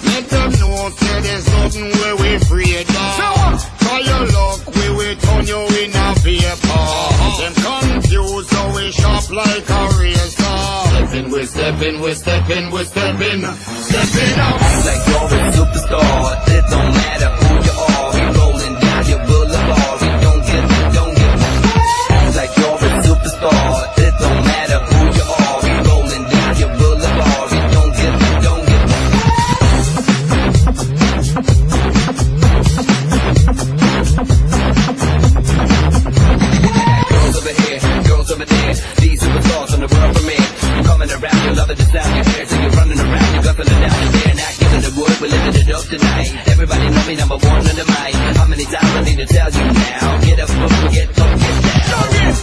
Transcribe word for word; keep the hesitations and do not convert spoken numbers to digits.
Let them know say there's nothing where we afraid of. Try your luck, we will turn you in a paper. Them confused, so we sharp like a razor. Steppin', we steppin', we steppin', we steppin', steppin' up. Like you're a superstar, it don't matter who you are. We rolling down your boulevard, we don't give, we don't give. Like you're a superstar, it don't matter who you are. We rolling down your boulevard, we don't give, we don't give. Girls over here, girls over there, these superstars on the world premiere. I'm coming around, you love it, the sound your hair, so you're running around, you're guffing it down there, not giving the wood, we're living it up tonight. Everybody know me number one on the mic. How many times I need to tell you now?